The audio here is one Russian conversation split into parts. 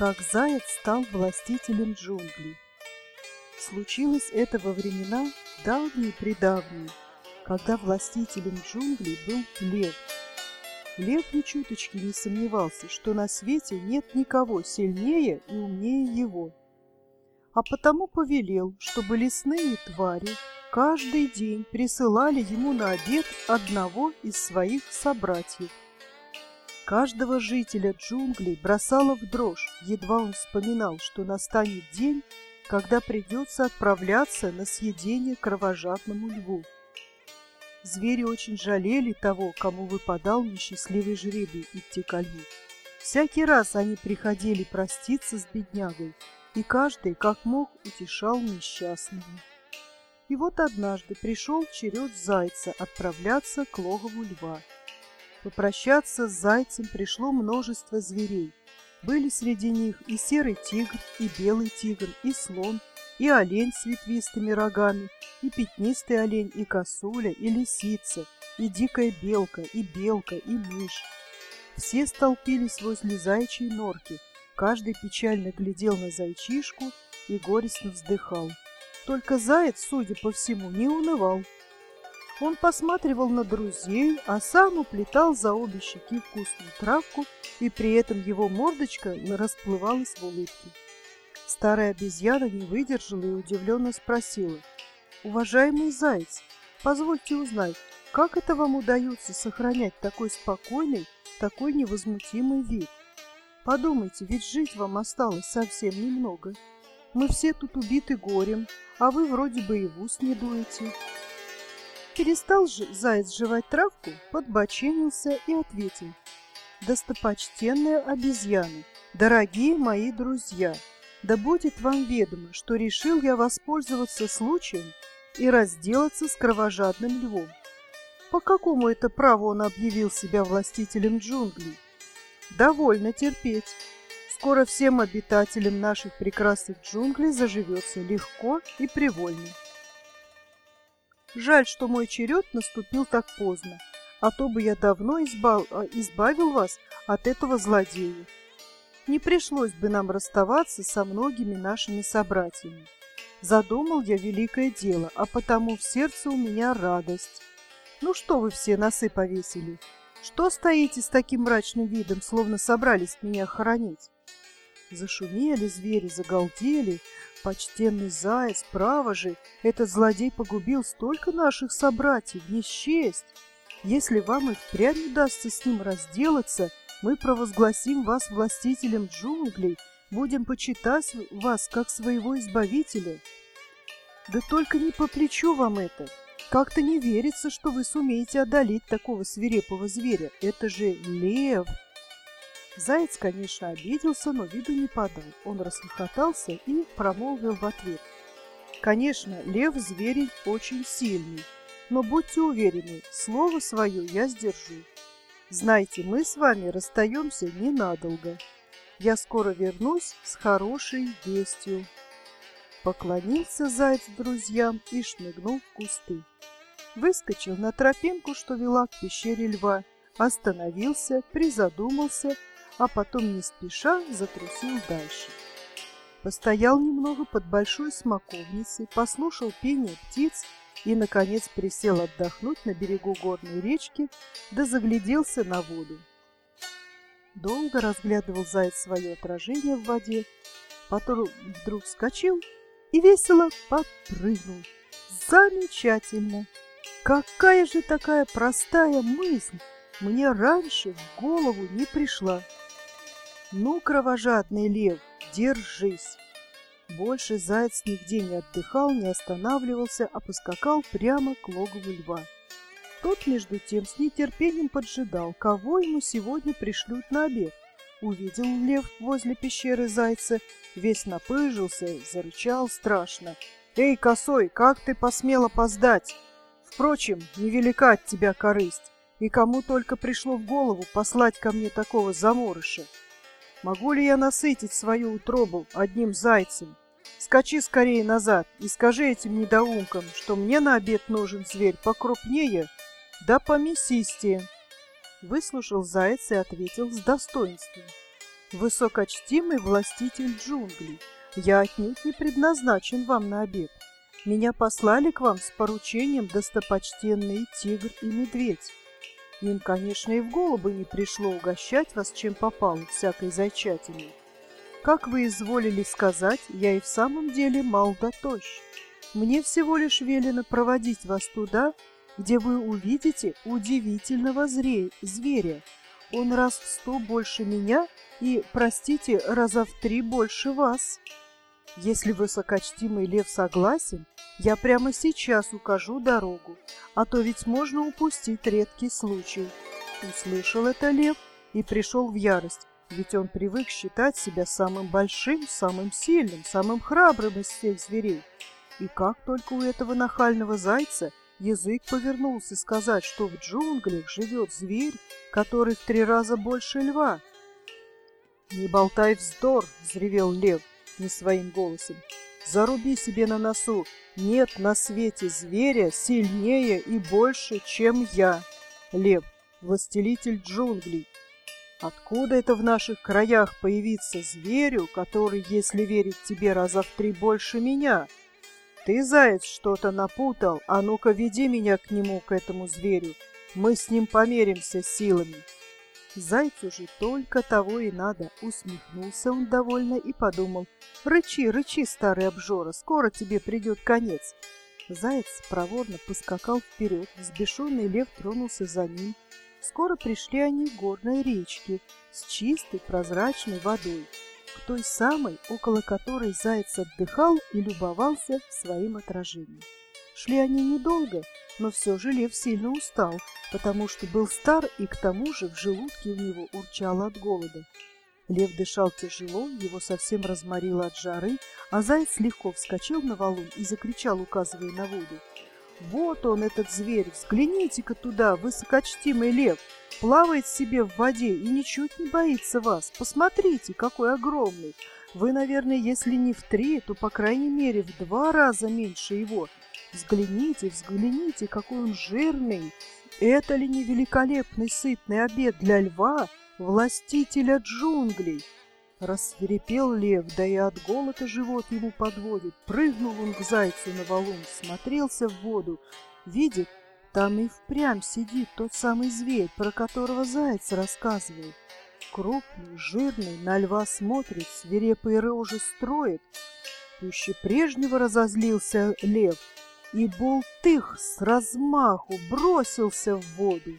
Как заяц стал властителем джунглей. Случилось это во времена давние-предавние, когда властителем джунглей был лев. Лев ни чуточки не сомневался, что на свете нет никого сильнее и умнее его, а потому повелел, чтобы лесные твари каждый день присылали ему на обед одного из своих собратьев. Каждого жителя джунглей бросало в дрожь, едва он вспоминал, что настанет день, когда придется отправляться на съедение кровожадному льву. Звери очень жалели того, кому выпадал несчастливый жребий идти ко льву. Всякий раз они приходили проститься с беднягой, и каждый, как мог, утешал несчастного. И вот однажды пришел черед зайца отправляться к логову льва. Попрощаться с зайцем пришло множество зверей. Были среди них и серый тигр, и белый тигр, и слон, и олень с ветвистыми рогами, и пятнистый олень, и косуля, и лисица, и дикая белка, и мышь. Все столпились возле заячьей норки, каждый печально глядел на зайчишку и горестно вздыхал. Только заяц, судя по всему, не унывал. Он посматривал на друзей, а сам уплетал за обе щеки вкусную травку, и при этом его мордочка расплывалась в улыбке. Старая обезьяна не выдержала и удивленно спросила: «Уважаемый заяц, позвольте узнать, как это вам удается сохранять такой спокойный, такой невозмутимый вид? Подумайте, ведь жить вам осталось совсем немного. Мы все тут убиты горем, а вы вроде бы и в ус не дуете». Перестал же заяц жевать травку, подбоченился и ответил: «Достопочтенная обезьяна, дорогие мои друзья, да будет вам ведомо, что решил я воспользоваться случаем и разделаться с кровожадным львом. По какому это праву он объявил себя властителем джунглей? Довольно терпеть. Скоро всем обитателям наших прекрасных джунглей заживется легко и привольно. Жаль, что мой черед наступил так поздно, а то бы я давно избавил вас от этого злодея. Не пришлось бы нам расставаться со многими нашими собратьями. Задумал я великое дело, а потому в сердце у меня радость. Ну что вы все носы повесили? Что стоите с таким мрачным видом, словно собрались меня хоронить?» Зашумели звери, загалдели. «Почтенный заяц, право же, этот злодей погубил столько наших собратьев, не счесть. Если вам и впрямь удастся с ним разделаться, мы провозгласим вас властителем джунглей, будем почитать вас как своего избавителя. Да только не по плечу вам это. Как-то не верится, что вы сумеете одолеть такого свирепого зверя. Это же лев!» Заяц, конечно, обиделся, но виду не подал. Он расхохотался и промолвил в ответ: «Конечно, лев зверь очень сильный, но будьте уверены, слово свое я сдержу. Знайте, мы с вами расстаемся ненадолго. Я скоро вернусь с хорошей вестью». Поклонился заяц друзьям и шмыгнул в кусты. Выскочил на тропинку, что вела к пещере льва, остановился, призадумался, а потом не спеша затрусил дальше. Постоял немного под большой смоковницей, послушал пение птиц и, наконец, присел отдохнуть на берегу горной речки, да загляделся на воду. Долго разглядывал заяц свое отражение в воде, потом вдруг вскочил и весело подпрыгнул. Замечательно! Какая же такая простая мысль мне раньше в голову не пришла! Ну, кровожадный лев, держись! Больше заяц нигде не отдыхал, не останавливался, а поскакал прямо к логову льва. Тот, между тем, с нетерпением поджидал, кого ему сегодня пришлют на обед. Увидел лев возле пещеры зайца, весь напыжился, зарычал страшно: «Эй, косой, как ты посмел опоздать? Впрочем, невелика от тебя корысть, и кому только пришло в голову послать ко мне такого заморыша? Могу ли я насытить свою утробу одним зайцем? Скачи скорее назад и скажи этим недоумкам, что мне на обед нужен зверь покрупнее да помесистее». Выслушал заяц и ответил с достоинством: Высокочтимый властитель джунглей, я отнюдь не предназначен вам на обед. Меня послали к вам с поручением достопочтенные тигр и медведь. Им, конечно, и в голову не пришло угощать вас, чем попало, всякой зайчатиной. Как вы изволили сказать, я и в самом деле мал да тощ. Мне всего лишь велено проводить вас туда, где вы увидите удивительного зверя. Он раз в 100 больше меня и, простите, раза в 3 больше вас. Если высокочтимый лев согласен, я прямо сейчас укажу дорогу, а то ведь можно упустить редкий случай. Услышал это лев и пришел в ярость, ведь он привык считать себя самым большим, самым сильным, самым храбрым из всех зверей. И как только у этого нахального зайца язык повернулся сказать, что в джунглях живет зверь, который в 3 раза больше льва. «Не болтай вздор!» — взревел лев не своим голосом. «Заруби себе на носу! Нет на свете зверя сильнее и больше, чем я, лев, властелитель джунглей. Откуда это в наших краях появиться зверю, который, если верить тебе, раза в 3 больше меня? Ты, заяц, что-то напутал, а ну-ка веди меня к нему, к этому зверю. Мы с ним померимся силами». Зайцу же только того и надо. Усмехнулся он довольно и подумал: «Рычи, рычи, старый обжора, скоро тебе придет конец». Заяц проворно поскакал вперед, взбешенный лев тронулся за ним. Скоро пришли они к горной речке с чистой прозрачной водой, к той самой, около которой заяц отдыхал и любовался своим отражением. Шли они недолго, но все же лев сильно устал, потому что был стар и к тому же в желудке у него урчало от голода. Лев дышал тяжело, его совсем разморило от жары, а заяц легко вскочил на валун и закричал, указывая на воду: «Вот он, этот зверь! Взгляните-ка туда, высокочтимый лев! Плавает себе в воде и ничуть не боится вас! Посмотрите, какой огромный! Вы, наверное, если не в 3, то, по крайней мере, в 2 раза меньше его! Взгляните, взгляните, какой он жирный! Это ли не великолепный сытный обед для льва, властителя джунглей?» Рассвирепел лев, да и от голода живот ему подводит. Прыгнул он к зайцу на валун, смотрелся в воду. Видит, там и впрямь сидит тот самый зверь, про которого заяц рассказывал. Крупный, жирный, на льва смотрит, свирепые рожи строит. Пуще прежнего разозлился лев и бултых с размаху бросился в воду.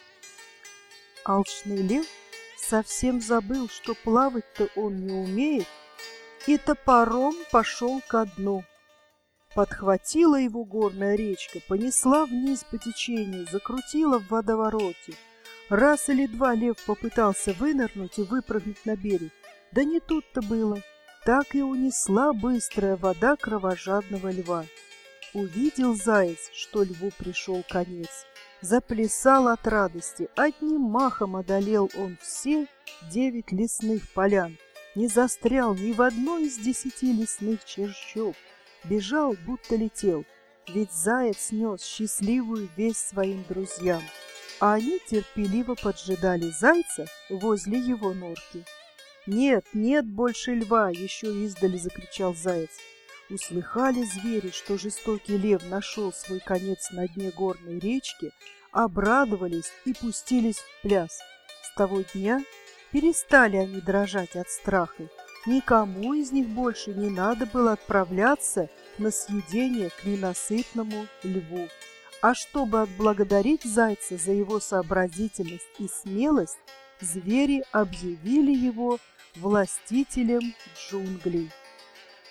Алчный лев совсем забыл, что плавать-то он не умеет, и топором пошел ко дну. Подхватила его горная речка, понесла вниз по течению, закрутила в водовороте. Раз или 2 лев попытался вынырнуть и выпрыгнуть на берег, да не тут-то было. Так и унесла быстрая вода кровожадного льва. Увидел заяц, что льву пришел конец. Заплясал от радости, одним махом одолел он все 9 лесных полян, не застрял ни в одной из 10 лесных черчов, бежал, будто летел, ведь заяц нес счастливую весть своим друзьям, а они терпеливо поджидали зайца возле его норки. «Нет, нет больше льва!» — еще издали закричал заяц. Услыхали звери, что жестокий лев нашел свой конец на дне горной речки, обрадовались и пустились в пляс. С того дня перестали они дрожать от страха. Никому из них больше не надо было отправляться на съедение к ненасытному льву. А чтобы отблагодарить зайца за его сообразительность и смелость, звери объявили его властителем джунглей.